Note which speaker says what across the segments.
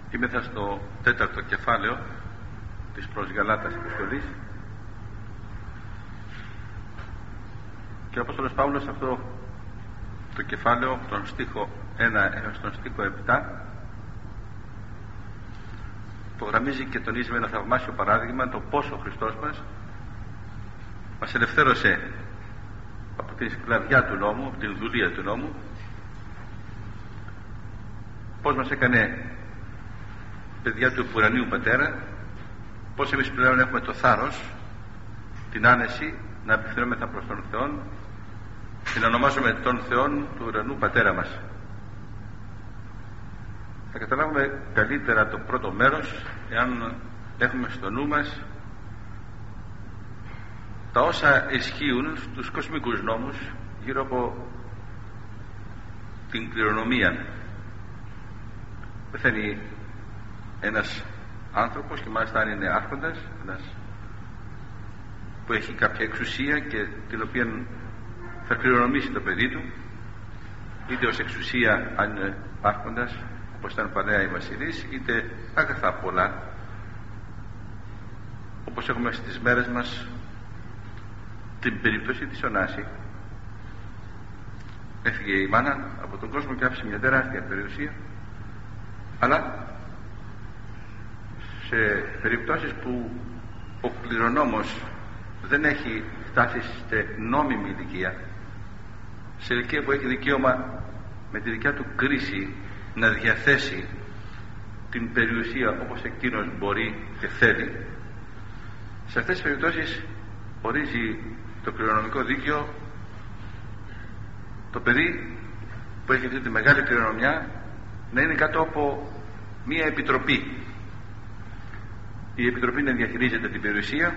Speaker 1: Είμεθα στο 4ο κεφάλαιο της προς Γαλάτας επιστολής και ο Απόστολος Παύλος αυτό το κεφάλαιο τον στίχο 1 έως τον στίχο 7 υπογραμμίζει και τονίζει με ένα θαυμάσιο παράδειγμα το πόσο ο Χριστός μας ελευθέρωσε από τη σκλαβιά του νόμου, από την δουλεία του νόμου, πώς μας έκανε παιδιά του ουρανίου Πατέρα, πώς εμείς πλέον έχουμε το θάρρος, την άνεση να απευθυνόμεθα προς τον Θεό και να ονομάζουμε τον Θεό του ουρανού Πατέρα μας. Θα καταλάβουμε καλύτερα το πρώτο μέρος εάν έχουμε στο νου μας τα όσα ισχύουν στους κοσμικούς νόμους γύρω από την κληρονομία. Πεθαίνει ένας άνθρωπος, και μάλιστα αν είναι άρχοντας, ένας που έχει κάποια εξουσία και την οποία θα κληρονομήσει το παιδί του, είτε ως εξουσία αν είναι άρχοντας όπως ήταν παλαιά οι βασιλείς, είτε αγαθά πολλά όπως έχουμε στις μέρες μας την περίπτωση της Ωνάση. Έφυγε η μάνα από τον κόσμο και άφησε μια τεράστια περιουσία, αλλά σε περιπτώσεις που ο κληρονόμος δεν έχει φτάσει σε νόμιμη ηλικία, σε ηλικία που έχει δικαίωμα με τη δικιά του κρίση να διαθέσει την περιουσία όπως εκείνος μπορεί και θέλει, σε αυτές τις περιπτώσεις ορίζει το κληρονομικό δίκαιο το παιδί που έχει αυτή τη μεγάλη κληρονομιά να είναι κάτω από μία επιτροπή. Η επιτροπή να διαχειρίζεται την περιουσία,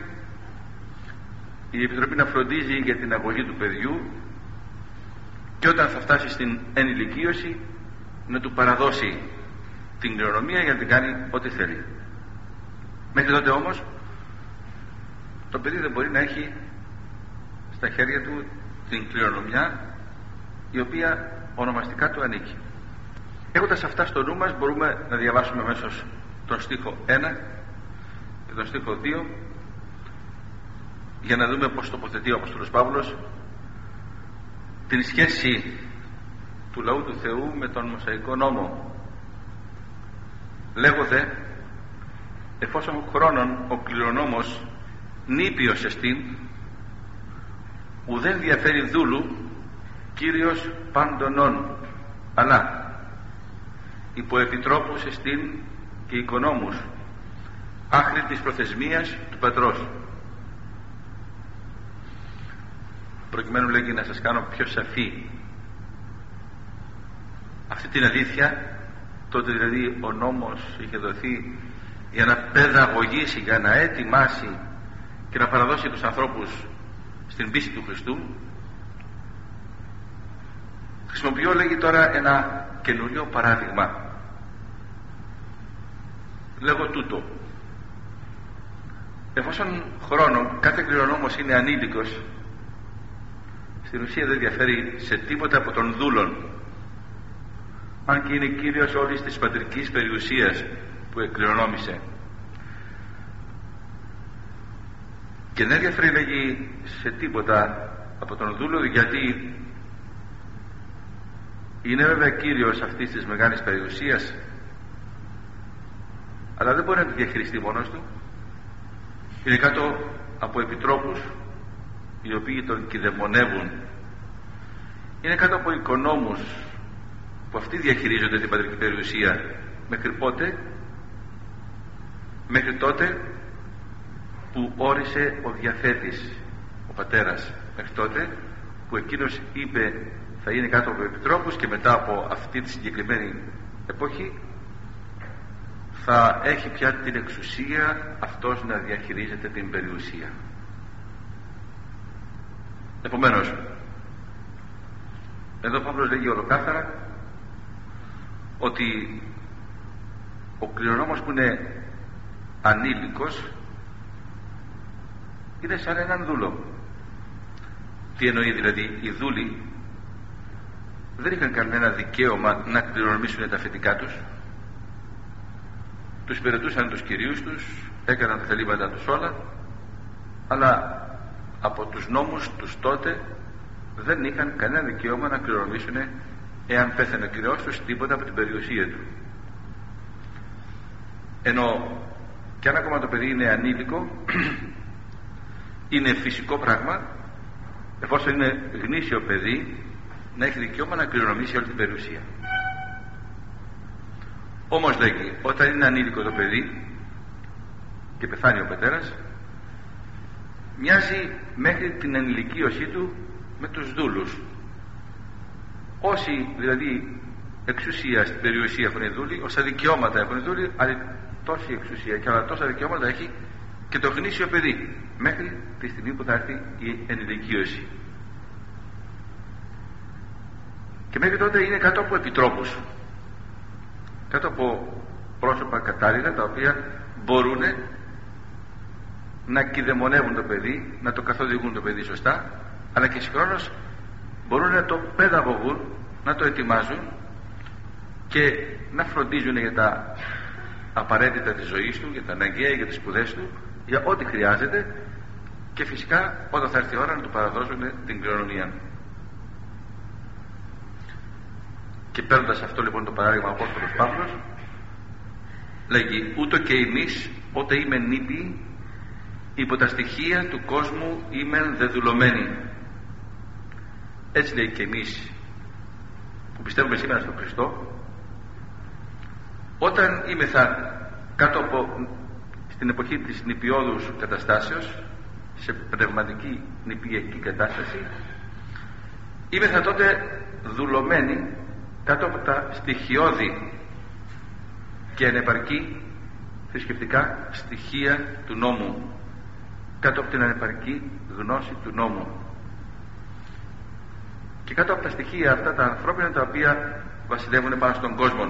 Speaker 1: η επιτροπή να φροντίζει για την αγωγή του παιδιού και όταν θα φτάσει στην ενηλικίωση να του παραδώσει την κληρονομία για να την κάνει ό,τι θέλει. Μέχρι τότε όμως το παιδί δεν μπορεί να έχει στα χέρια του την κληρονομιά η οποία ονομαστικά του ανήκει. Έχοντας αυτά στο νου μας μπορούμε να διαβάσουμε αμέσως τον στίχο 1 και τον στίχο 2 για να δούμε πως τοποθετεί ο Απόστολος Παύλος την σχέση του λαού του Θεού με τον Μωσαϊκό νόμο. Λέγονται, εφόσον χρόνων ο κληρονόμος νήπιος εστίν, ουδέν διαφέρει δούλου Κύριος πάντων, αλλά υπό επιτρόπους εστίν και οικονόμους άχρη της προθεσμίας του πατρός. Προκειμένου, λέγει, να σας κάνω πιο σαφή αυτή την αλήθεια, τότε δηλαδή ο νόμος είχε δοθεί για να παιδαγωγήσει, για να ετοιμάσει και να παραδώσει τους ανθρώπους στην πίστη του Χριστού. Χρησιμοποιώ, λέγει, τώρα ένα καινούριο παράδειγμα. Λέγω τούτο: εφόσον χρόνο κάθε κληρονόμος είναι ανήλικος, στην ουσία δεν διαφέρει σε τίποτα από τον δούλον, αν και είναι κύριος όλης της πατρικής περιουσίας που εκκληρονόμησε, και δεν διαφέρει, λέγει, σε τίποτα από τον δούλο, γιατί είναι βέβαια κύριος αυτής της μεγάλης περιουσίας, αλλά δεν μπορεί να τη διαχειριστεί μόνος του. Είναι κάτω από επιτρόπους οι οποίοι τον κηδεμονεύουν, είναι κάτω από οικονόμους που αυτοί διαχειρίζονται την πατρική περιουσία. Μέχρι πότε? Μέχρι τότε που όρισε ο διαθέτης, ο πατέρας, μέχρι τότε που εκείνος είπε θα είναι κάτω από επιτρόπους, και μετά από αυτή τη συγκεκριμένη εποχή θα έχει πια την εξουσία αυτός να διαχειρίζεται την περιουσία. Επομένως, εδώ ο Παύλος λέγει ολοκάθαρα ότι ο κληρονόμος που είναι ανήλικος είναι σαν έναν δούλο. Τι εννοεί δηλαδή? Οι δούλοι δεν είχαν κανένα δικαίωμα να κληρονομήσουν τα αφεντικά τους. τους υπηρετούσαν τους κυρίους τους, έκαναν τα θελήματά τους όλα, αλλά από τους νόμους τους τότε δεν είχαν κανένα δικαίωμα να κληρονομήσουν, εάν πέθανε ο κυριός τους, τίποτα από την περιουσία του. Ενώ κι αν ακόμα το παιδί είναι ανήλικο, είναι φυσικό πράγμα, εφόσον είναι γνήσιο παιδί, να έχει δικαίωμα να κληρονομήσει όλη την περιουσία. Όμως λέγει, όταν είναι ανήλικο το παιδί και πεθάνει ο πατέρας, μοιάζει μέχρι την ενηλικίωσή του με τους δούλους. Όσοι δηλαδή εξουσία στην περιουσία έχουν οι δούλοι, όσα δικαιώματα έχουν οι δούλοι, αλλά τόση εξουσία και άλλα τόσα δικαιώματα έχει και το γνήσιο παιδί, μέχρι τη στιγμή που θα έρθει η ενηλικίωση. Και μέχρι τότε είναι κάτω από επιτρόπους, κάτω από πρόσωπα κατάλληλα, τα οποία μπορούν να κηδεμονεύουν το παιδί, να το καθοδηγούν το παιδί σωστά, αλλά και συγχρόνως μπορούν να το παιδαγωγούν, να το ετοιμάζουν και να φροντίζουν για τα απαραίτητα της ζωής του, για τα αναγκαία, για τις σπουδές του, για ό,τι χρειάζεται, και φυσικά όταν θα έρθει η ώρα να του παραδώσουν την κληρονομία. Και παίρνοντας αυτό λοιπόν το παράδειγμα ο Απόστολος Παύλος, λέγει, ούτω και εμείς ότε είμαι νήπιοι, υπό τα στοιχεία του κόσμου είμαι δεδουλωμένοι. Έτσι λέει και εμείς που πιστεύουμε σήμερα στον Χριστό, όταν είμεθα κάτω από στην εποχή της νηπιώδους καταστάσεως, σε πνευματική νηπιακή κατάσταση, είμεθα τότε δουλωμένοι κάτω από τα στοιχειώδη και ανεπαρκή θρησκευτικά στοιχεία του νόμου, κάτω από την ανεπαρκή γνώση του νόμου και κάτω από τα στοιχεία αυτά τα ανθρώπινα, τα οποία βασιλεύουν πάνω στον κόσμο.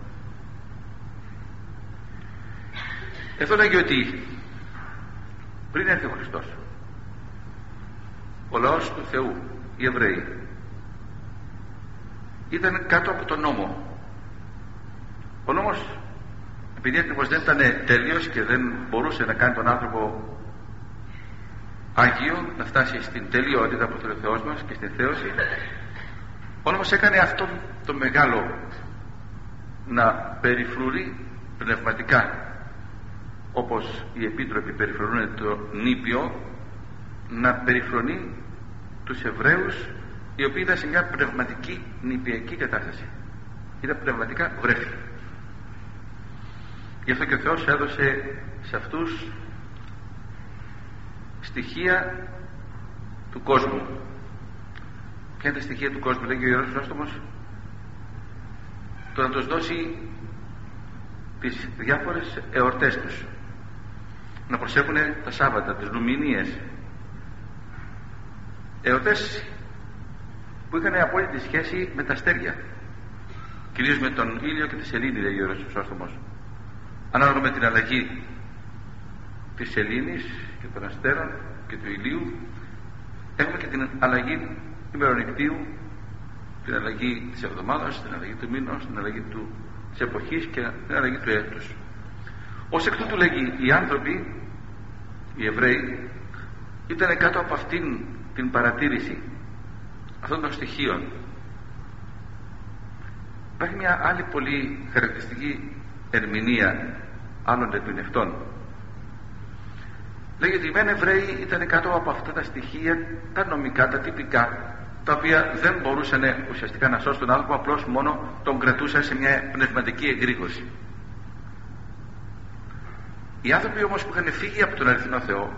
Speaker 1: Εδώ λέγει ότι πριν έρθει ο Χριστός, ο λαός του Θεού, οι Εβραίοι, ήταν κάτω από τον νόμο. Ο νόμος, επειδή ακριβώς δεν ήταν τέλειος και δεν μπορούσε να κάνει τον άνθρωπο Άγιο, να φτάσει στην τελειότητα που θέλει ο Θεός μας και στην θέωση, ο νόμος έκανε αυτό το μεγάλο, να περιφρουρεί πνευματικά, όπως οι επίτροποι περιφρονούν το νήπιο, να περιφρονεί τους Εβραίους, οι οποίοι ήταν σε μια πνευματική νηπιακή κατάσταση, ήταν πνευματικά βρέφη. Γι' αυτό και ο Θεός έδωσε σε αυτούς στοιχεία του κόσμου. Ποια είναι τα στοιχεία του κόσμου, λέγει ο Ιερός Χρυσόστομος? Το να τους δώσει τις διάφορες εορτές τους, να προσέχουν τα Σάββατα, τις Λουμηνίες, εορτές που είχαν απόλυτη σχέση με τα αστέρια, κυρίως με τον ήλιο και τη σελήνη, λέει ο Ιερός Χρυσόστομος. Ανάλογα με την αλλαγή της σελήνης και των αστέρων και του ηλίου, έχουμε και την αλλαγή ημερονικτίου, την αλλαγή της εβδομάδας, την αλλαγή του μήνος, την αλλαγή της εποχής και την αλλαγή του έτους. Ως εκ τούτου, λέγει, οι άνθρωποι, οι Εβραίοι, ήταν κάτω από αυτήν την παρατήρηση αυτών των στοιχείων. Υπάρχει μια άλλη πολύ χαρακτηριστική ερμηνεία άλλων ερμηνευτών. Λέγεται ότι οι μεν Εβραίοι ήταν κάτω από αυτά τα στοιχεία, τα νομικά, τα τυπικά, τα οποία δεν μπορούσαν ουσιαστικά να σώσουν τον άνθρωπο, απλώς μόνο τον κρατούσαν σε μια πνευματική εγρήγορση. Οι άνθρωποι όμως που είχαν φύγει από τον αληθινό Θεό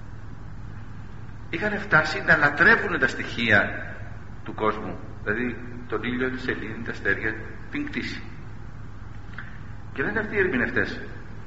Speaker 1: είχαν φτάσει να λατρεύουν τα στοιχεία του κόσμου, δηλαδή τον ήλιο, τη σελήνη, τα αστέρια, την κτήση. Και δεν είναι αυτοί οι ερμηνευτές,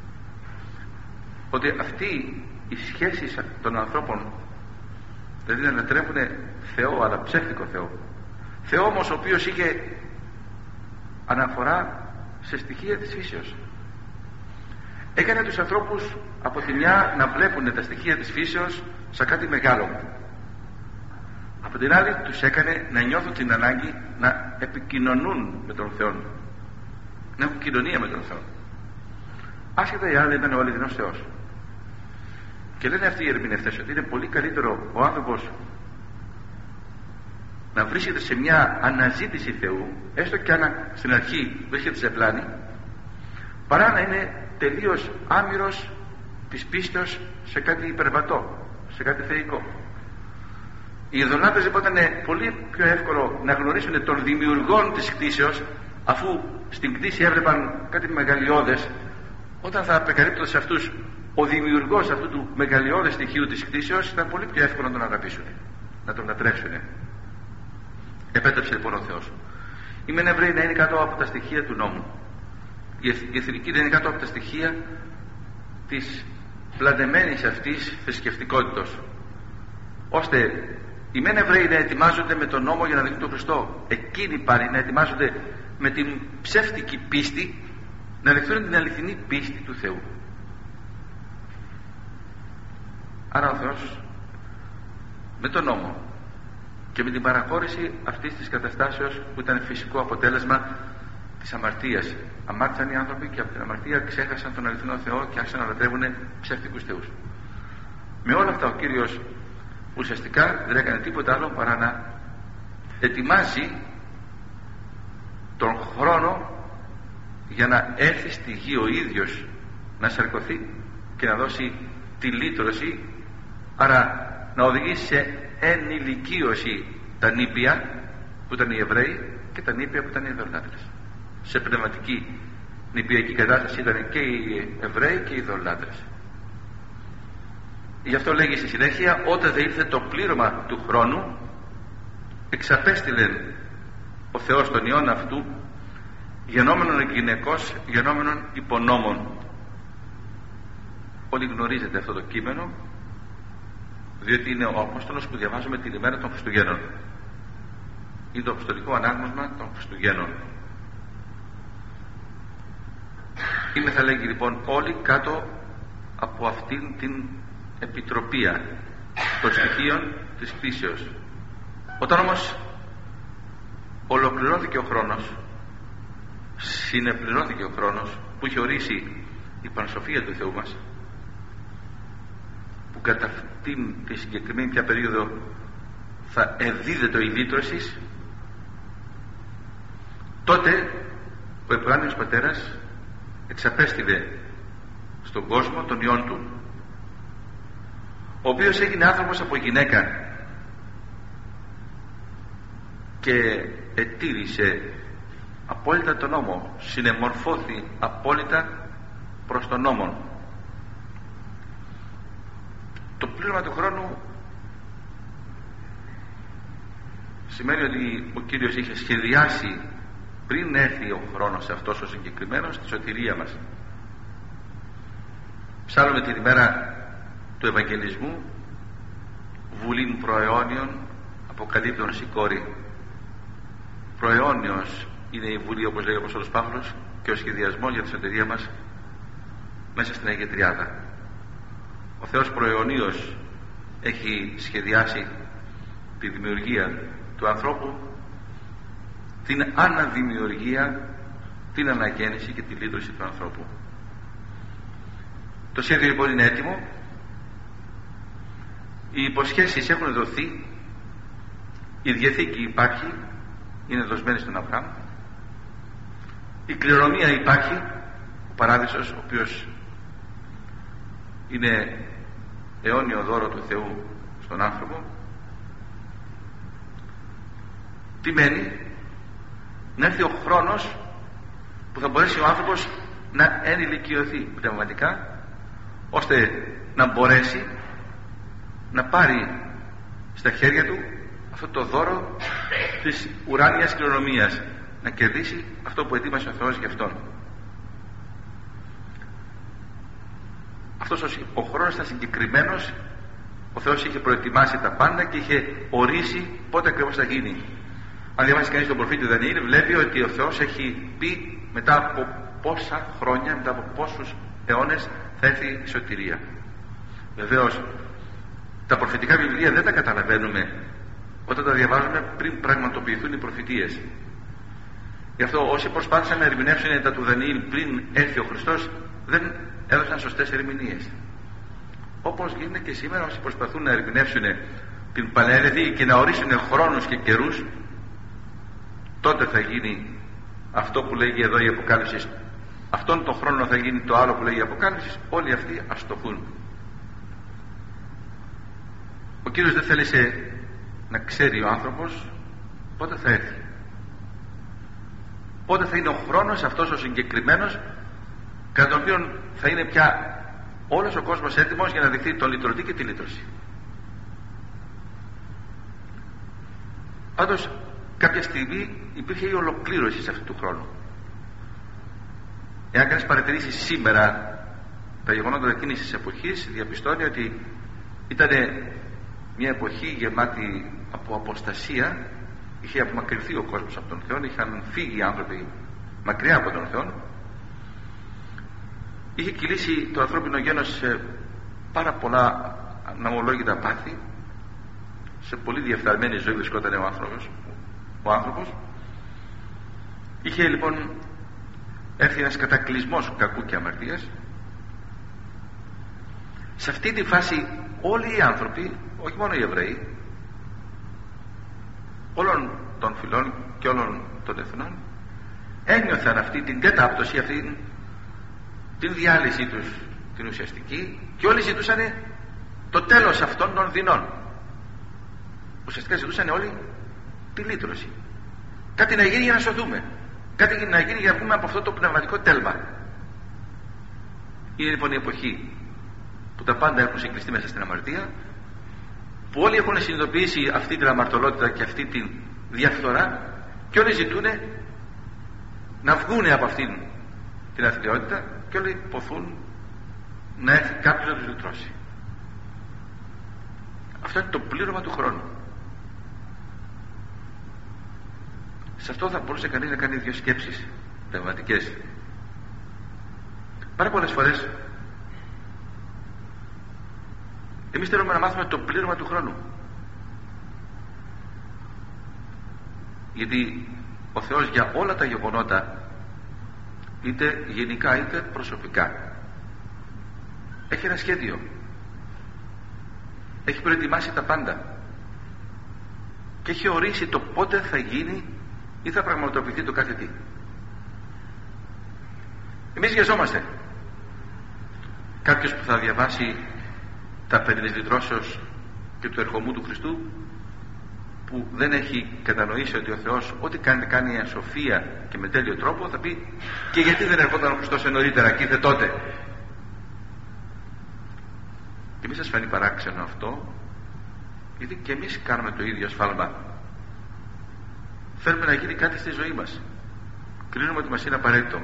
Speaker 1: ότι αυτή οι σχέσεις των ανθρώπων, δηλαδή να λατρεύουν Θεό, αλλά ψεύτικο Θεό, Θεό όμως ο οποίος είχε αναφορά σε στοιχεία της φύσεως, έκανε τους ανθρώπους από τη μια να βλέπουν τα στοιχεία της φύσεως σαν κάτι μεγάλο, από την άλλη τους έκανε να νιώθουν την ανάγκη να επικοινωνούν με τον Θεό, να έχουν κοινωνία με τον Θεό. άσχετα οι άλλοι ήταν ο αληθινός Θεός. Και λένε αυτοί οι ερμηνευτές ότι είναι πολύ καλύτερο ο άνθρωπος να βρίσκεται σε μια αναζήτηση Θεού, έστω και αν στην αρχή βρίσκεται σε πλάνη, παρά να είναι τελείως άμυρος της πίστεως σε κάτι υπερβατό, σε κάτι θεϊκό. Οι ειδωλάτρες λοιπόν ήταν πολύ πιο εύκολο να γνωρίσουν τον δημιουργόν της κτήσεως, αφού στην κτήση έβλεπαν κάτι μεγαλειώδες. Όταν θα απεκαλύπτονται σε αυτούς ο δημιουργός αυτού του μεγαλειώδες στοιχείου της κτήσεως, ήταν πολύ πιο εύκολο να τον αγαπήσουν, να τον λατρεύσουν. Επέτρεψε λοιπόν ο Θεός οι μεν Εβραίοι να είναι κάτω από τα στοιχεία του νόμου, η εθνική να είναι κάτω από τα στοιχεία της πλανεμένης αυτής θρησκευτικότητος, ώστε οι μεν Εβραίοι να ετοιμάζονται με τον νόμο για να δεχτούν τον Χριστό, εκείνοι πάλι να ετοιμάζονται με την ψεύτικη πίστη να δεχτούν την αληθινή πίστη του Θεού. Άρα ο Θεός με τον νόμο και με την παραχώρηση αυτής της καταστάσεως που ήταν φυσικό αποτέλεσμα της αμαρτίας, αμάρτησαν οι άνθρωποι και από την αμαρτία ξέχασαν τον αληθινό Θεό και άρχισαν να λατρεύουν ψεύτικους θεούς. Με όλα αυτά ο Κύριος ουσιαστικά δεν έκανε τίποτα άλλο παρά να ετοιμάζει τον χρόνο για να έρθει στη γη ο ίδιος να σαρκωθεί και να δώσει τη λύτρωση, άρα να οδηγήσει σε ενηλικίωση τα νήπια που ήταν οι Εβραίοι και τα νήπια που ήταν οι ειδωλάτρες. Σε πνευματική νηπιακή κατάσταση ήταν και οι Εβραίοι και οι ειδωλάτρες. Γι' αυτό λέγει στη συνέχεια, όταν δεν ήρθε το πλήρωμα του χρόνου, εξαπέστειλε ο Θεός τον Υιόν αυτού, γενόμενον γυναικός, γενόμενον υπονόμων. Όλοι γνωρίζετε αυτό το κείμενο, διότι είναι ο Απόστολος που διαβάζουμε την ημέρα των Χριστουγέννων. Είναι το αποστολικό ανάγνωσμα των Χριστουγέννων. Είμαι, θα λέγει λοιπόν, όλοι κάτω από αυτήν την επιτροπία των στοιχείων της κτήσεως. Όταν όμως ολοκληρώθηκε ο χρόνος, συνεπληρώθηκε ο χρόνος που είχε ορίσει η πανσοφία του Θεού μας, που κατά αυτήν τη συγκεκριμένη πια περίοδο θα εδίδεται η λύτρωση, τότε ο Επουράνιος Πατέρας εξαπέστειλε στον κόσμο τον Υιόν του, ο οποίος έγινε άνθρωπος από γυναίκα και ετήρησε απόλυτα τον νόμο, συνεμορφώθη απόλυτα προς τον νόμο. Το πλήρωμα του χρόνου σημαίνει ότι ο Κύριος είχε σχεδιάσει πριν έρθει ο χρόνος αυτός ο συγκεκριμένος τη σωτηρία μας. Ψάλλουμε την ημέρα του Ευαγγελισμού, βουλήν προαιώνιον αποκαλύπτων σηκώρη. Προαιώνιος είναι η βουλή, όπως λέει ο Απόστολος Παύλος, και ο σχεδιασμός για τη σωτηρία μας μέσα στην Αγία Τριάδα. Ο Θεός προαιωνίως έχει σχεδιάσει τη δημιουργία του ανθρώπου, την αναδημιουργία, την αναγέννηση και τη λύτρωση του ανθρώπου. Το σχέδιο λοιπόν είναι έτοιμο, οι υποσχέσεις έχουν δοθεί, η Διαθήκη υπάρχει, είναι δοσμένη στον Αβραάμ, η κληρονομία υπάρχει, ο παράδεισος, ο οποίος είναι αιώνιο δώρο του Θεού στον άνθρωπο. Τι μένει? Να έρθει ο χρόνος που θα μπορέσει ο άνθρωπος να ενηλικιωθεί πνευματικά, ώστε να μπορέσει να πάρει στα χέρια του αυτό το δώρο της ουράνιας κληρονομίας, να κερδίσει αυτό που ετοίμασε ο Θεός για αυτόν. Αυτός ο χρόνος ήταν συγκεκριμένος, ο Θεός είχε προετοιμάσει τα πάντα και είχε ορίσει πότε ακριβώς θα γίνει. Αν διαβάσει κανείς τον προφήτη Δανιήλ, βλέπει ότι ο Θεός έχει πει μετά από πόσα χρόνια, μετά από πόσους αιώνες θα έρθει η σωτηρία. Βεβαίως τα προφητικά βιβλία δεν τα καταλαβαίνουμε όταν τα διαβάζουμε πριν πραγματοποιηθούν οι προφητείες. Γι' αυτό όσοι προσπάθησαν να ερμηνεύσουν τα του Δανιήλ πριν έρθει ο Χριστός, δεν έδωσαν σωστές ερμηνείες. Όπως γίνεται και σήμερα, όσοι προσπαθούν να ερμηνεύσουν την Παλαιά Διαθήκη και να ορίσουν χρόνους και καιρούς, τότε θα γίνει αυτό που λέγει εδώ η Αποκάλυψη, αυτόν τον χρόνο θα γίνει το άλλο που λέγει η Αποκάλυψη. Όλοι αυτοί αστοχούν. Ο Κύριος δεν θέλησε να ξέρει ο άνθρωπος πότε θα έρθει, πότε θα είναι ο χρόνος αυτός ο συγκεκριμένος, κατά τον οποίο θα είναι πια όλος ο κόσμος έτοιμος για να δεχθεί τον λυτρωτή και τη λύτρωση. Πάντως κάποια στιγμή υπήρχε η ολοκλήρωση σε αυτού του χρόνου. Εάν κανείς παρατηρήσει σήμερα τα γεγονότα εκείνης της εποχής, διαπιστώνει ότι ήταν μια εποχή γεμάτη από αποστασία. Είχε απομακρυνθεί ο κόσμος από τον Θεό, είχαν φύγει οι άνθρωποι μακριά από τον Θεό. Είχε κυλήσει το ανθρώπινο γένος σε πάρα αναμολόγητα πάθη. Σε πολύ διεφθαρμένη ζωή βρισκόταν ο άνθρωπος. Είχε λοιπόν έρθει ένας κατακλυσμός κακού και αμαρτίας. Σε αυτή τη φάση όλοι οι άνθρωποι, όχι μόνο οι Εβραίοι, όλων των φυλών και όλων των εθνών, ένιωθαν αυτή την κατάπτωση, αυτή την διάλυση τους, την ουσιαστική, και όλοι ζητούσαν το τέλος αυτών των δεινών. Ουσιαστικά ζητούσαν όλοι τη λύτρωση. Κάτι να γίνει για να σωθούμε, κάτι να γίνει για να βγούμε από αυτό το πνευματικό τέλμα. Είναι λοιπόν η εποχή που τα πάντα έχουν συγκλειστεί μέσα στην αμαρτία, που όλοι έχουν συνειδητοποιήσει αυτή την αμαρτωλότητα και αυτή την διαφθορά, και όλοι ζητούν να βγουν από αυτήν την αθλιότητα, και όλοι ποθούν να έρθει κάποιος να τους λυτρώσει. Αυτό είναι το πλήρωμα του χρόνου. Σε αυτό θα μπορούσε κανείς να κάνει δύο σκέψεις πνευματικές. Πάρα πολλές φορές εμείς θέλουμε να μάθουμε το πλήρωμα του χρόνου, γιατί ο Θεός για όλα τα γεγονότα, είτε γενικά είτε προσωπικά, έχει ένα σχέδιο, έχει προετοιμάσει τα πάντα και έχει ορίσει το πότε θα γίνει ή θα πραγματοποιηθεί το κάθε τι. Εμείς βιαζόμαστε. Κάποιος που θα διαβάσει τα περί της λυτρώσεως και του ερχομού του Χριστού, που δεν έχει κατανοήσει ότι ο Θεός ό,τι κάνει ασοφία και με τέλειο τρόπο, θα πει: και γιατί δεν ερχόταν ο Χριστός νωρίτερα και ήρθε τότε? Και μη σας φανεί παράξενο αυτό, γιατί και εμείς κάνουμε το ίδιο σφάλμα. Θέλουμε να γίνει κάτι στη ζωή μας, κρίνουμε ότι μας είναι απαραίτητο.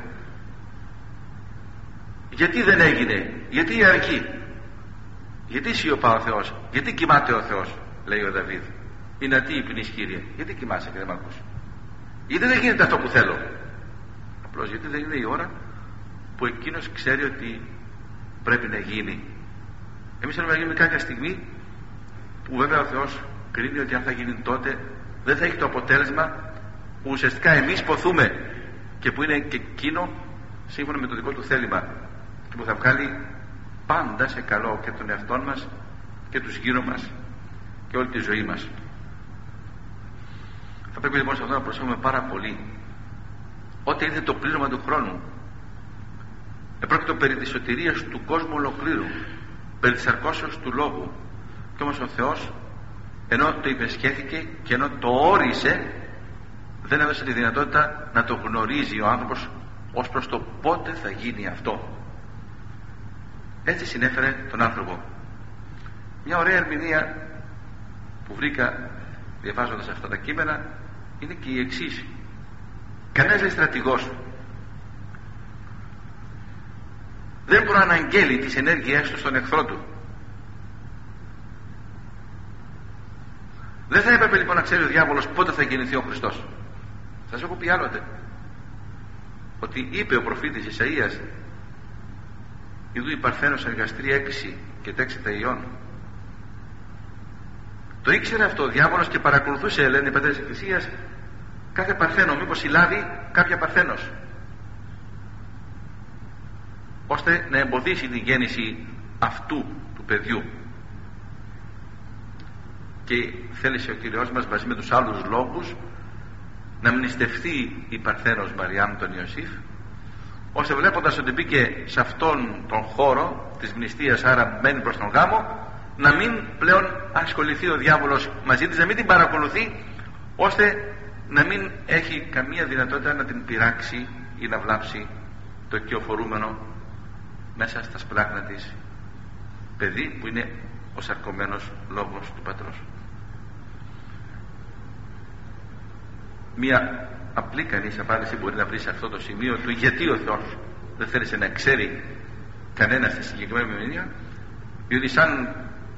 Speaker 1: Γιατί δεν έγινε? Γιατί αργεί? Γιατί σιωπά ο Θεός? Γιατί κοιμάται ο Θεός? Λέει ο Δαβίδ. Είναι τι υπνής, Κύριε? Γιατί κοιμάσαι και δεν μ' ακούς? Γιατί δεν γίνεται αυτό που θέλω? Απλώς γιατί δεν είναι η ώρα που εκείνος ξέρει ότι πρέπει να γίνει. Εμείς θέλουμε να γίνουμε κάποια στιγμή που βέβαια ο Θεός κρίνει ότι αν θα γίνει τότε δεν θα έχει το αποτέλεσμα που ουσιαστικά εμείς ποθούμε, και που είναι και εκείνο σύμφωνα με το δικό του θέλημα, και που θα βγάλει πάντα σε καλό και τον εαυτό μας και τους γύρω μας και όλη τη ζωή μας. Θα πρέπει λοιπόν σε αυτό να προσέχουμε πάρα πολύ. Ό,τι είναι το πλήρωμα του χρόνου, επρόκειτο περί της σωτηρίας του κόσμου ολοκλήρου, περί της αρκώσεως του λόγου, και όμως ο Θεός, ενώ το υπεσχέθηκε και ενώ το όρισε, δεν έδωσε τη δυνατότητα να το γνωρίζει ο άνθρωπος ως προς το πότε θα γίνει αυτό. Έτσι συνέφερε τον άνθρωπο. Μια ωραία ερμηνεία που βρήκα διαβάζοντας αυτά τα κείμενα είναι και η εξής: κανένας στρατηγός δεν μπορεί να αναγγέλει τις ενέργειές του στον εχθρό του. Δεν θα έπρεπε λοιπόν να ξέρει ο διάβολος πότε θα γεννηθεί ο Χριστός. Σας έχω πει άλλοτε ότι είπε ο προφήτης Ισαΐας: ιδού η Παρθένος εργαστρή 6 και 6 τα ιών. Το ήξερε αυτό ο διάβολος και παρακολουθούσε, λένε οι πατέρες της Εκκλησίας, κάθε Παρθένο, μήπως συλλάβει κάποια Παρθένος. ώστε να εμποδίσει την γέννηση αυτού του παιδιού. Και θέλησε ο Κύριος μας μαζί με τους άλλους λόγους να μνηστευτεί η Παρθένος Μαριάμ τον Ιωσήφ, ώστε βλέποντας ότι μπήκε σε αυτόν τον χώρο της μνηστείας, άρα μένει προς τον γάμο, να μην πλέον ασχοληθεί ο διάβολος μαζί της, να μην την παρακολουθεί, ώστε να μην έχει καμία δυνατότητα να την πειράξει ή να βλάψει το οικειοφορούμενο μέσα στα σπλάχνα της παιδί, που είναι ο σαρκωμένος λόγος του πατρός. Μία απλή κανείς απάντηση μπορεί να βρει σε αυτό το σημείο του γιατί ο Θεός δεν θέλησε να ξέρει κανένα στη συγκεκριμένη μηνύα, διότι σαν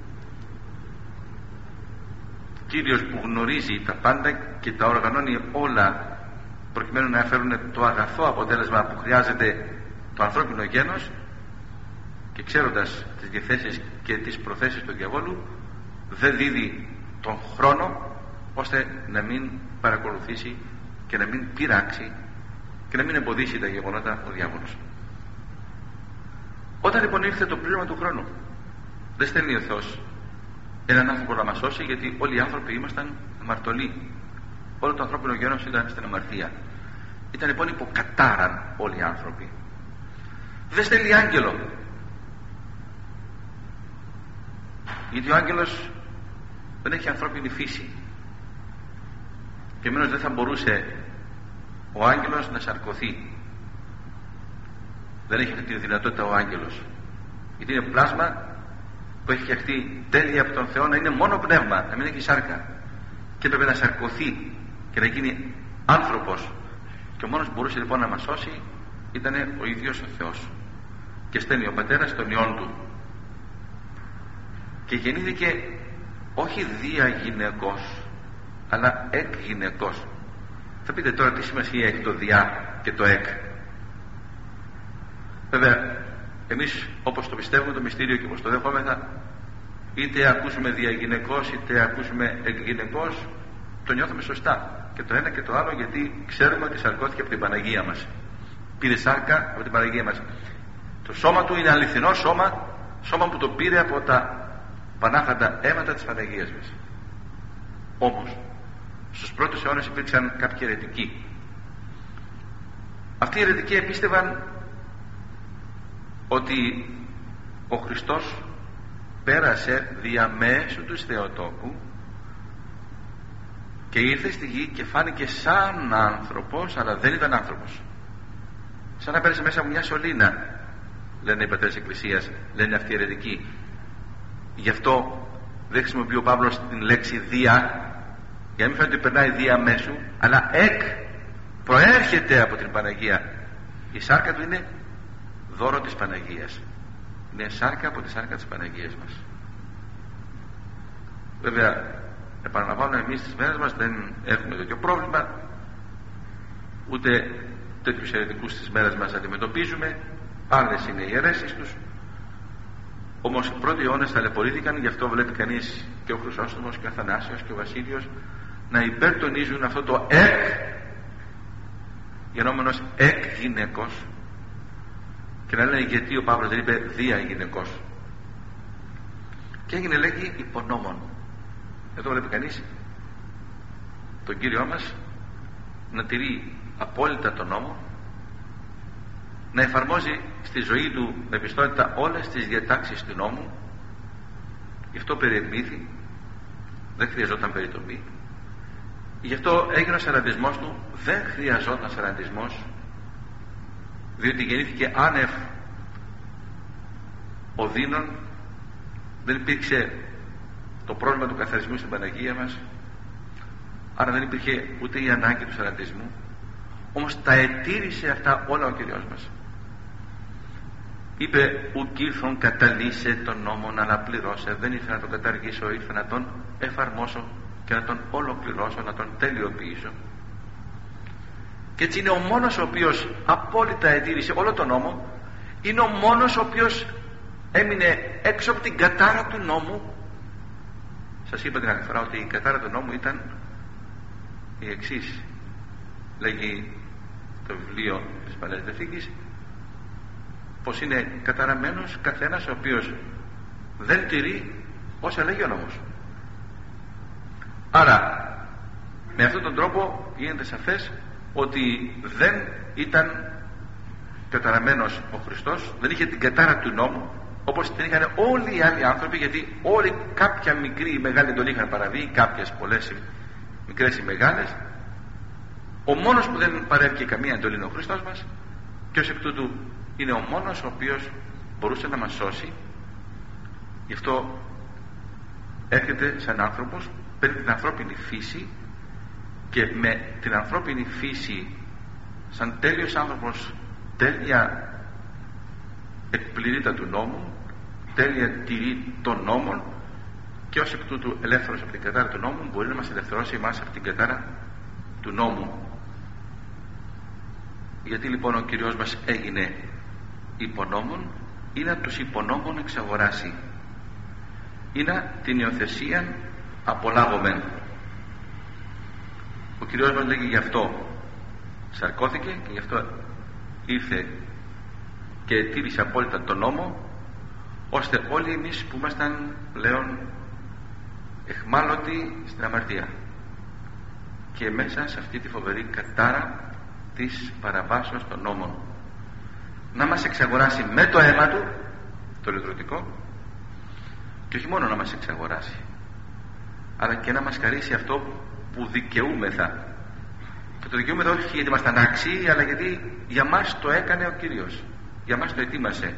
Speaker 1: Κύριος που γνωρίζει τα πάντα και τα οργανώνει όλα προκειμένου να φέρουν το αγαθό αποτέλεσμα που χρειάζεται το ανθρώπινο γένος, και ξέροντας τις διαθέσεις και τις προθέσεις του διαβόλου, δεν δίδει τον χρόνο ώστε να μην παρακολουθήσει και να μην πειράξει και να μην εμποδίσει τα γεγονότα ο διάβολος. Όταν λοιπόν ήρθε το πλήρωμα του χρόνου, δεν στέλνει ο Θεός έναν άνθρωπο να μας σώσει, γιατί όλοι οι άνθρωποι ήμασταν αμαρτωλοί. Όλο το ανθρώπινο γένος ήταν στην αμαρτία. Ήταν λοιπόν υποκατάραν όλοι οι άνθρωποι. Δεν στέλνει άγγελο, γιατί ο άγγελος δεν έχει ανθρώπινη φύση και επομένως δεν θα μπορούσε ο άγγελος να σαρκωθεί. Δεν έχει αυτή τη δυνατότητα ο άγγελος, γιατί είναι πλάσμα που έχει φτιαχτεί τέλεια από τον Θεό να είναι μόνο πνεύμα, να μην έχει σάρκα, και έπρεπε να σαρκωθεί και να γίνει άνθρωπος, και ο μόνος που μπορούσε λοιπόν να μας σώσει ήταν ο ίδιος ο Θεός, και στέλνει ο Πατέρας τον Υιόν του, και γεννήθηκε όχι δια γυναικός αλλά εκ γυναικός. Θα πείτε τώρα τι σημασία έχει το διά και το εκ. Βέβαια εμείς όπως το πιστεύουμε το μυστήριο και όπως το δεχόμεθα, είτε ακούσουμε δια γυναικός είτε ακούσουμε εκ γυναικός, το νιώθουμε σωστά και το ένα και το άλλο, γιατί ξέρουμε ότι σαρκώθηκε από την Παναγία μας, πήρε σάρκα από την Παναγία μας. Το σώμα του είναι αληθινό σώμα που το πήρε από τα πανάχαντα αίματα της Παναγίας μας. Όμως στους πρώτους αιώνες υπήρξαν κάποιοι αιρετικοί. Αυτοί οι αιρετικοί επίστευαν ότι ο Χριστός πέρασε διαμέσου του Θεοτόκου και ήρθε στη γη και φάνηκε σαν άνθρωπος, αλλά δεν ήταν άνθρωπος. Σαν να πέρασε μέσα από μια σωλήνα, λένε οι πατέρες της Εκκλησίας, λένε αυτοί οι αιρετικοί. Γι' αυτό δεν χρησιμοποιεί ο Παύλος την λέξη δια, για να μην φαίνεται ότι περνάει δια μέσου, αλλά εκ, προέρχεται από την Παναγία. Η σάρκα του είναι δώρο της Παναγίας, είναι σάρκα από τη σάρκα της Παναγίας μας. Βέβαια επαναλαμβάνω, εμείς στις μέρες μας δεν έχουμε τέτοιο πρόβλημα, ούτε τέτοιους αιρετικούς στις μέρες μας αντιμετωπίζουμε. Άλλες είναι οι αιρέσεις τους. Όμως οι πρώτοι αιώνες ταλαιπωρήθηκαν, γι' αυτό βλέπει κανείς και ο Χρυσόστομος και ο Αθανάσιος και ο Βασίλειος να υπερτονίζουν αυτό το εκ, γενόμενος εκ γυναικός, και να λένε γιατί ο Παύλος δεν είπε δια γυναικός. Και έγινε, λέγει, υπονόμων. Εδώ βλέπει κανείς τον Κύριό μας να τηρεί απόλυτα τον νόμο, να εφαρμόζει στη ζωή του με πιστότητα όλες τις διατάξεις του νόμου. Γι' αυτό περιεμήθη, δεν χρειαζόταν περιτομή. Γι' αυτό έγινε ο σαραντισμός του, δεν χρειαζόταν σαραντισμός, διότι γεννήθηκε άνευ οδύνων, δεν υπήρξε το πρόβλημα του καθαρισμού στην Παναγία μας, άρα δεν υπήρχε ούτε η ανάγκη του σαραντισμού. Όμως τα ετήρησε αυτά όλα ο Κύριος μας. Είπε ουκ ήλθον καταλύσε τον νόμον αλλά πληρώσε. Δεν ήρθε να τον καταργήσω, ήρθε να τον εφαρμόσω και να τον ολοκληρώσω, να τον τελειοποιήσω. Και έτσι είναι ο μόνος ο οποίος απόλυτα ετήρησε όλο τον νόμο, είναι ο μόνος ο οποίος έμεινε έξω από την κατάρα του νόμου. Σας είπα την άλλη φορά ότι η κατάρα του νόμου ήταν η εξής, λέγει το βιβλίο της Παλαιάς Διαθήκης, πως είναι καταραμένος καθένας ο οποίος δεν τηρεί όσα λέγει ο νόμος. Άρα με αυτόν τον τρόπο γίνεται σαφές ότι δεν ήταν καταραμένος ο Χριστός, δεν είχε την κατάρα του νόμου όπως την είχαν όλοι οι άλλοι άνθρωποι, γιατί όλοι κάποια μικρή ή μεγάλη εντολή είχαν παραβεί, κάποιες πολλές μικρές ή μεγάλες. Ο μόνος που δεν παρέβηκε καμία εντολή είναι ο Χριστός μας, και ως εκ τούτου είναι ο μόνος ο οποίος μπορούσε να μας σώσει. Γι' αυτό έρχεται σαν άνθρωπος, παίρνει την ανθρώπινη φύση, και με την ανθρώπινη φύση σαν τέλειος άνθρωπος, τέλεια εκπληρείται του νόμου, τέλεια τηρεί των νόμων, και ως εκ τούτου ελεύθερος από την κατάρα του νόμου μπορεί να μας ελευθερώσει εμάς από την κατάρα του νόμου. Γιατί λοιπόν ο Κυριός μας έγινε υπονόμων? Ή να τους υπονόμων εξαγοράσει, ή να την υιοθεσία απολάγομεν. Ο Κυριός μας λέγει γι' αυτό σαρκώθηκε και γι' αυτό ήρθε και τήρησε απόλυτα τον νόμο, ώστε όλοι εμείς που ήμασταν πλέον εχμάλωτοι στην αμαρτία και μέσα σε αυτή τη φοβερή κατάρα της παραβάσεως των νόμων, να μας εξαγοράσει με το αίμα του, το λυτρωτικό, και όχι μόνο να μας εξαγοράσει, αλλά και να μας χαρίσει αυτό που δικαιούμεθα. Και το δικαιούμεθα όχι γιατί ήμασταν άξιοι, αλλά γιατί για μας το έκανε ο Κύριος, για μας το ετοίμασε.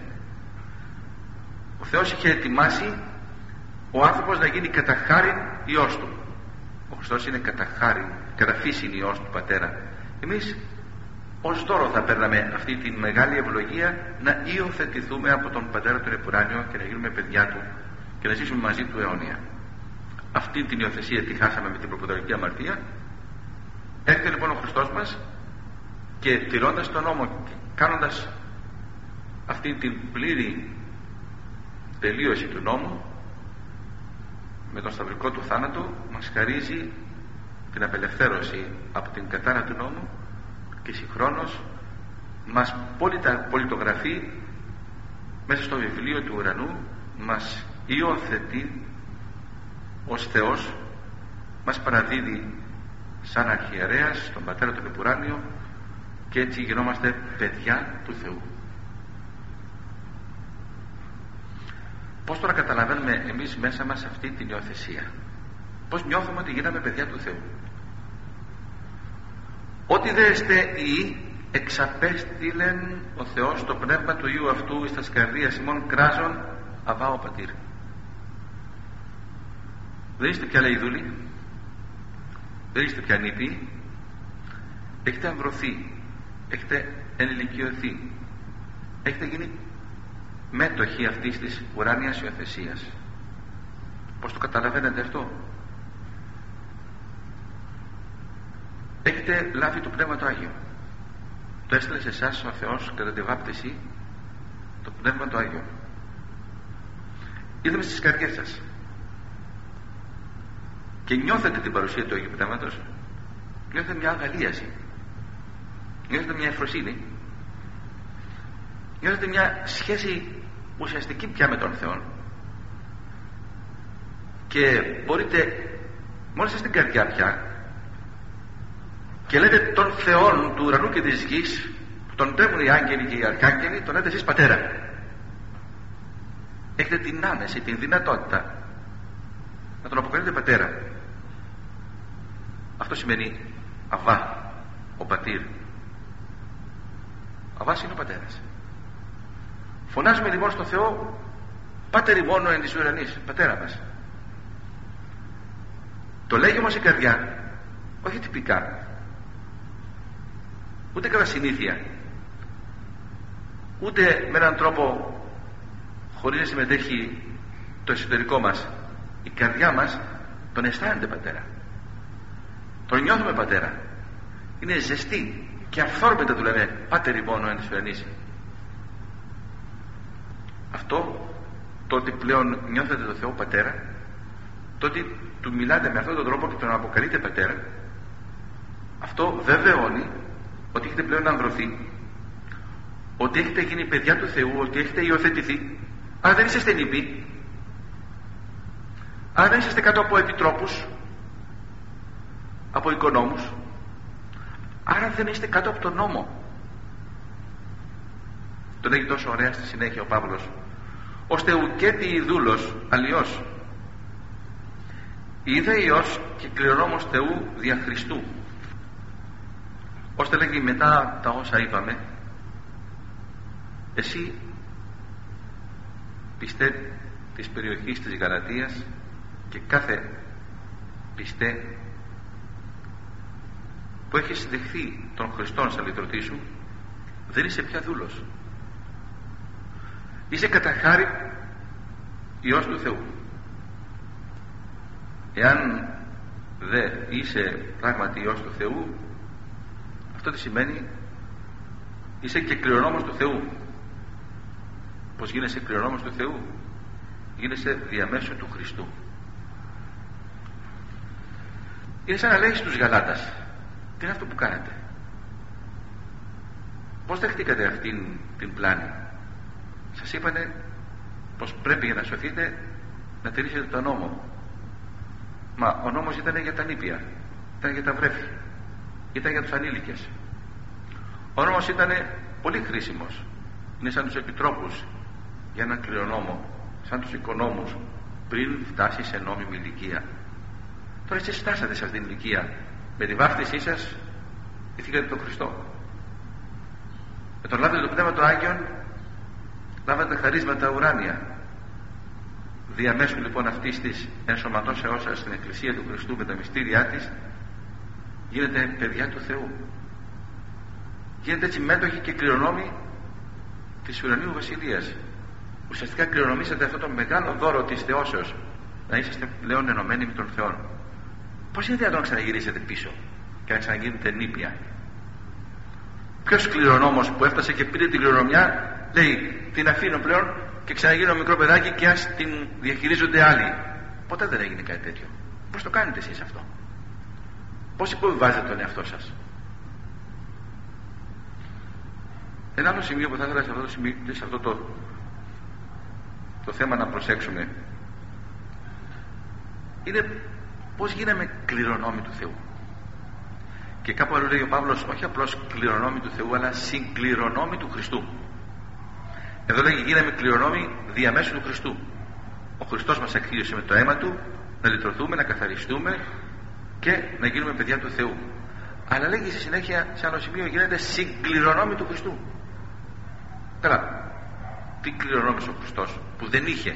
Speaker 1: Ο Θεός είχε ετοιμάσει ο άνθρωπος να γίνει κατά χάριν Υιός του. Ο Χριστός είναι κατά χάριν, κατά φύσιν Υιός του Πατέρα. Εμείς ως δώρο θα παίρναμε αυτή τη μεγάλη ευλογία να υιοθετηθούμε από τον Πατέρα του Επουράνιο και να γίνουμε παιδιά του και να ζήσουμε μαζί του αιώνια. Αυτή την υιοθεσία τη χάσαμε με την προποδορική αμαρτία. Έρχεται λοιπόν ο Χριστός μας και τηρώντας τον νόμο και κάνοντας αυτή την πλήρη τελείωση του νόμου με τον σταυρικό του θάνατο, μας χαρίζει την απελευθέρωση από την κατάρα του νόμου και συγχρόνως μας πολιτογραφεί μέσα στο βιβλίο του ουρανού, μας υιοθετεί ως Θεός, μας παραδίδει σαν αρχιερέας στον Πατέρα του Επουράνιο, και έτσι γινόμαστε παιδιά του Θεού. Πώς τώρα καταλαβαίνουμε εμείς μέσα μας αυτή την υιοθεσία? Πώς νιώθουμε ότι γίναμε παιδιά του Θεού? Ότι δέστε ή εξαπέστειλεν ο Θεός το πνεύμα του Υιού αυτού εις τας καρδίας ημών κράζων αβά ο Πατήρ. Δεν είστε πια λαϊδούλοι, δεν είστε πια νήπιοι, έχετε αμβρωθεί, έχετε ενηλικιωθεί, έχετε γίνει μέτοχοι αυτής της ουράνιας υιοθεσίας. Πώς το καταλαβαίνετε αυτό? Έχετε λάβει το Πνεύμα το Άγιο, το έστειλε σε εσάς ο Θεός κατά τη βάπτιση, το Πνεύμα το Άγιο. Ήρθε στις καρδιές σας και νιώθετε την παρουσία του Αγίου Πνεύματος, νιώθετε μια αγαλίαση, νιώθετε μια ευφροσύνη, νιώθετε μια σχέση ουσιαστική πια με τον Θεό, και μπορείτε μόλις στην καρδιά πια και λέτε τον Θεόν του ουρανού και της γης, που τον τρέμουν οι άγγελοι και οι αρχάγγελοι, τον λέτε εσείς Πατέρα. Έχετε την άνεση, την δυνατότητα να τον αποκαλείτε Πατέρα. Αυτό σημαίνει Αβά, ο Πατήρ. Αβάς είναι ο Πατέρας. Φωνάζουμε λοιπόν στον Θεό Πάτερ ημών εν της ουρανής, Πατέρα μας. Το λέγει όμως η καρδιά, όχι τυπικά, ούτε κατά συνήθεια, ούτε με έναν τρόπο χωρίς να συμμετέχει το εσωτερικό μας. Η καρδιά μας τον αισθάνεται Πατέρα, τον νιώθουμε Πατέρα, είναι ζεστή και αυθόρμητα του λέμε Πάτερ ημών εν της ουρανής. Αυτό, το ότι πλέον νιώθετε το Θεό Πατέρα, το ότι του μιλάτε με αυτόν τον τρόπο και τον αποκαλείτε Πατέρα, αυτό βεβαιώνει ότι έχετε πλέον ανδρωθεί, ότι έχετε γίνει παιδιά του Θεού, ότι έχετε υιοθετηθεί, αλλά δεν είσαστε νηποί, αλλά δεν είσαστε κάτω από επιτρόπους, από οικονόμους, άρα δεν είστε κάτω από τον νόμο. Το λέγει τόσο ωραία στη συνέχεια ο Παύλος, ώστε ουκέτι η δούλος αλλιώς είδε Υιός και κληρονόμος Θεού δια Χριστού, ώστε λέγει μετά τα όσα είπαμε, εσύ πιστέ της περιοχής της Γαλατίας και κάθε πιστέ που έχεις δεχθεί τον Χριστόν σαν λυτρωτή σου, δεν είσαι πια δούλος, είσαι κατά χάρη Υιός του Θεού. Εάν δεν είσαι πράγματι Υιός του Θεού, αυτό τι σημαίνει? Είσαι και κληρονόμος του Θεού. Πως γίνεσαι κληρονόμος του Θεού? Γίνεσαι διαμέσου του Χριστού. Είναι σαν να λέει στους Γαλάτας, τι είναι αυτό που κάνετε? Πώς δεχτήκατε αυτήν την πλάνη? Σας είπανε πως πρέπει για να σωθείτε να τηρήσετε τον νόμο. Μα ο νόμος ήταν για τα νήπια, ήταν για τα βρέφη, ήταν για τους ανήλικες. Ο νόμος ήταν πολύ χρήσιμος. Είναι σαν τους επιτρόπους για έναν κληρονόμο, σαν τους οικονόμους πριν φτάσει σε νόμιμη ηλικία. Τώρα εσείς φτάσατε σε αυτήν την ηλικία, με τη βάφτισή σας ηθήκατε τον Χριστό, με τον λάβετε το Πνεύμα του Άγιον λάβατε χαρίσματα ουράνια. Διαμέσου λοιπόν αυτής της ενσωματώσεώς σας στην Εκκλησία του Χριστού με τα μυστήριά της, γίνετε παιδιά του Θεού, γίνετε έτσι μέτοχοι και κληρονόμοι της ουρανίου βασιλείας. Ουσιαστικά κληρονομήσατε αυτό το μεγάλο δώρο της θεώσεως, να είσαστε πλέον ενωμένοι με τον Θεό. Πώς είναι δυνατόν να ξαναγυρίσετε πίσω και να ξαναγίνετε νήπια? Ποιος κληρονόμος που έφτασε και πήρε την κληρονομιά λέει την αφήνω πλέον και ξαναγίνω μικρό παιδάκι και ας την διαχειρίζονται άλλοι? Ποτέ δεν έγινε κάτι τέτοιο. Πώς το κάνετε εσείς αυτό? Πώς υποβιβάζετε τον εαυτό σας? Ένα άλλο σημείο που θα ήθελα σε αυτό το θέμα να προσέξουμε είναι πώς γίναμε κληρονόμοι του Θεού. Και κάπου άλλο λέει ο Παύλος, όχι απλώς κληρονόμοι του Θεού, αλλά συγκληρονόμοι του Χριστού. Εδώ λέγει γίναμε κληρονόμοι διαμέσου του Χριστού. Ο Χριστός μας εκδίωσε με το αίμα του να λυτρωθούμε, να καθαριστούμε και να γίνουμε παιδιά του Θεού. Αλλά λέγει στη συνέχεια σε άλλο σημείο γίνεται συγκληρονόμοι του Χριστού. Καλά, τι κληρονόμησε ο Χριστός που δεν είχε,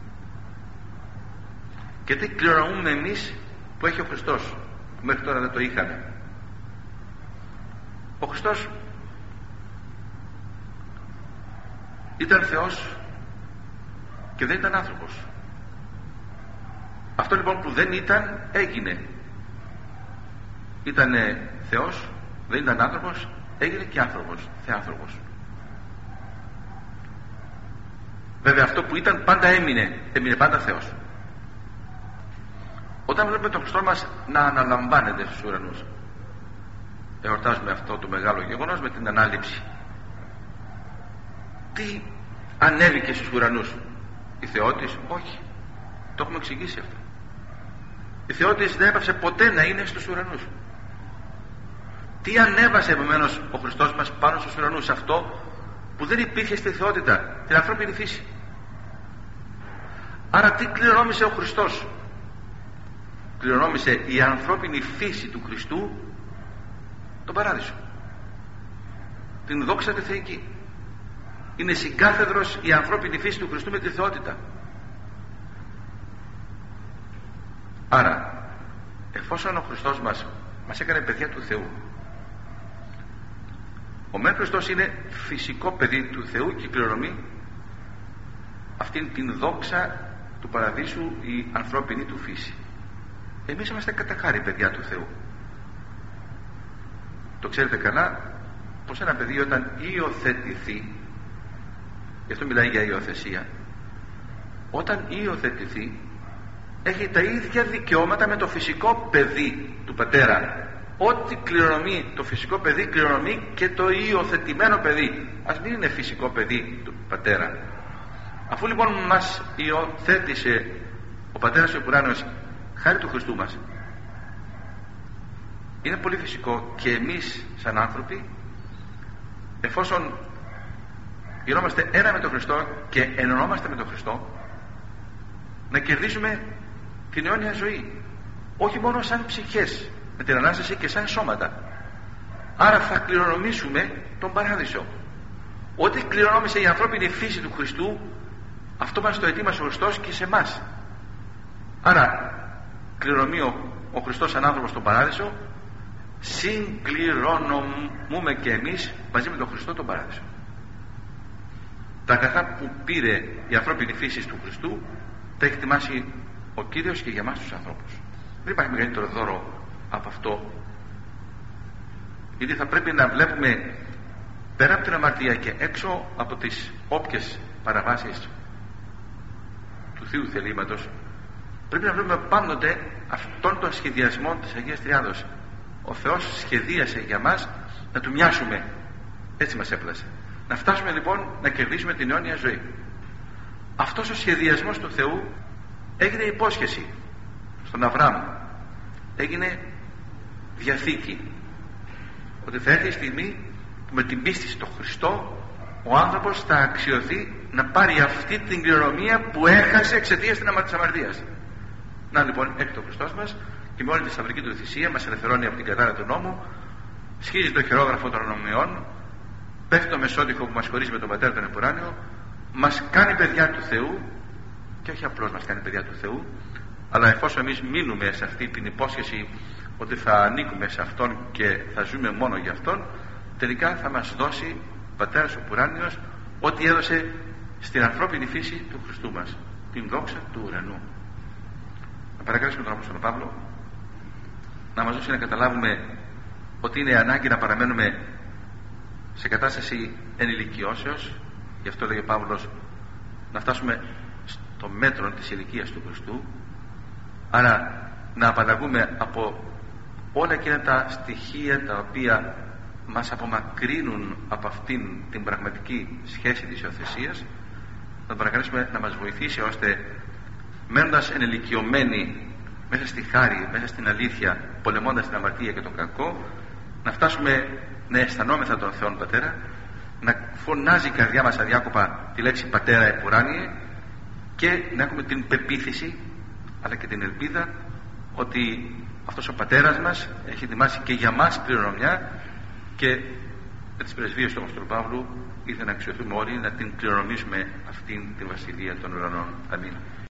Speaker 1: και τι κληρονομούμε εμείς που έχει ο Χριστός που μέχρι τώρα δεν το είχαμε? Ο Χριστός ήταν Θεός και δεν ήταν άνθρωπος. Αυτό λοιπόν που δεν ήταν έγινε. Ήτανε Θεός, δεν ήταν άνθρωπος, έγινε και άνθρωπος, θεάνθρωπος. Βέβαια αυτό που ήταν πάντα έμεινε πάντα Θεός. Όταν βλέπουμε τον Χριστό μας να αναλαμβάνεται στους ουρανούς, εορτάζουμε αυτό το μεγάλο γεγονός με την ανάληψη. Τι ανέβηκε στους ουρανούς? Η Θεότης? Όχι, το έχουμε εξηγήσει αυτό. Η Θεότης δεν έπαψε ποτέ να είναι στους ουρανούς. Τι ανέβασε επομένως ο Χριστός μας πάνω στους ουρανούς? Αυτό που δεν υπήρχε στη θεότητα, την ανθρώπινη φύση. Άρα τι κληρονόμησε ο Χριστός? Κληρονόμησε η ανθρώπινη φύση του Χριστού, τον παράδεισο, την δόξα τη θεϊκή. Είναι συγκάθεδρος η ανθρώπινη φύση του Χριστού με τη θεότητα. Άρα εφόσον ο Χριστός μας έκανε παιδιά του Θεού, ο μεν Χριστός είναι φυσικό παιδί του Θεού και κληρονομεί αυτήν την δόξα του παραδείσου η ανθρώπινη του φύση. Εμείς είμαστε κατά χάρη παιδιά του Θεού. Το ξέρετε καλά πως ένα παιδί όταν υιοθετηθεί, γι' αυτό μιλάει για υιοθεσία, όταν υιοθετηθεί έχει τα ίδια δικαιώματα με το φυσικό παιδί του πατέρα. ό,τι κληρονομεί το φυσικό παιδί, κληρονομεί και το υιοθετημένο παιδί. Ας μην είναι φυσικό παιδί του πατέρα. Αφού λοιπόν μας υιοθέτησε ο πατέρας ο ουράνιος χάρη του Χριστού μας, είναι πολύ φυσικό και εμείς σαν άνθρωποι, εφόσον γινόμαστε ένα με τον Χριστό και ενωνόμαστε με τον Χριστό, να κερδίσουμε την αιώνια ζωή, όχι μόνο σαν ψυχές με την Ανάσταση, και σαν σώματα. Άρα θα κληρονομήσουμε τον παράδεισο. Ό,τι κληρονόμησε η ανθρώπινη φύση του Χριστού, αυτό μας το ετοίμασε ο Χριστός και σε εμάς. Άρα κληρονομεί ο Χριστός σαν άνθρωπος τον παράδεισο, συγκληρώνουμε και εμείς μαζί με τον Χριστό τον παράδεισο. Τα αγαθά που πήρε η ανθρώπινη φύση του Χριστού τα έχει ετοιμάσει ο Κύριος και για εμάς τους ανθρώπους. Δεν υπάρχει μεγαλύτερο δώρο από αυτό, γιατί θα πρέπει να βλέπουμε πέρα από την αμαρτία και έξω από τις όποιες παραβάσεις του Θείου θελήματος, πρέπει να βλέπουμε πάντοτε αυτόν τον σχεδιασμό της Αγίας Τριάδος. Ο Θεός σχεδίασε για μας να Του μοιάσουμε, έτσι μας έπλασε, να φτάσουμε λοιπόν να κερδίσουμε την αιώνια ζωή. Αυτός ο σχεδιασμός του Θεού έγινε υπόσχεση στον Αβραάμ, έγινε διαθήκη, ότι θα έρθει η στιγμή που με την πίστη στο Χριστό ο άνθρωπος θα αξιωθεί να πάρει αυτή την κληρονομία που έχασε εξαιτίας της αμαρτίας. Να λοιπόν έρχεται ο Χριστός μας και με όλη τη σταυρική του θυσία μας ελευθερώνει από την κατάρα του νόμου, σχίζει το χειρόγραφο των νομιών, πέφτει το μεσότυχο που μας χωρίζει με τον Πατέρα τον Επουράνιο, μας κάνει παιδιά του Θεού, και όχι απλώς μας κάνει παιδιά του Θεού, αλλά εφόσον εμείς μείνουμε σε αυτή την υπόσχεση ότι θα ανήκουμε σε Αυτόν και θα ζούμε μόνο για Αυτόν, τελικά θα μας δώσει ο Πατέρας ο Ουράνιος ό,τι έδωσε στην ανθρώπινη φύση του Χριστού μας, την δόξα του ουρανού. Να παρακαλέσουμε τον Απόστολο Παύλο να μας δώσει να καταλάβουμε ότι είναι ανάγκη να παραμένουμε σε κατάσταση ενηλικιώσεως. Γι' αυτό λέγει ο Παύλος να φτάσουμε στο μέτρο της ηλικίας του Χριστού, άρα να απαλλαγούμε από όλα εκείνα τα στοιχεία τα οποία μας απομακρύνουν από αυτήν την πραγματική σχέση της υιοθεσίας. Να παρακαλέσουμε να μας βοηθήσει ώστε, μένοντας ενηλικιωμένοι μέσα στη χάρη, μέσα στην αλήθεια, πολεμώντας την αμαρτία και τον κακό, να φτάσουμε να αισθανόμεθα τον Θεόν Πατέρα, να φωνάζει η καρδιά μας αδιάκοπα τη λέξη Πατέρα Επουράνιε, και να έχουμε την πεποίθηση αλλά και την ελπίδα ότι αυτός ο Πατέρας μας έχει ετοιμάσει και για μας κληρονομιά, και με τις πρεσβείες του Απόστολου Παύλου ήρθε να αξιωθούμε όλοι να την κληρονομήσουμε αυτήν την βασιλεία των ουρανών. Αμήν.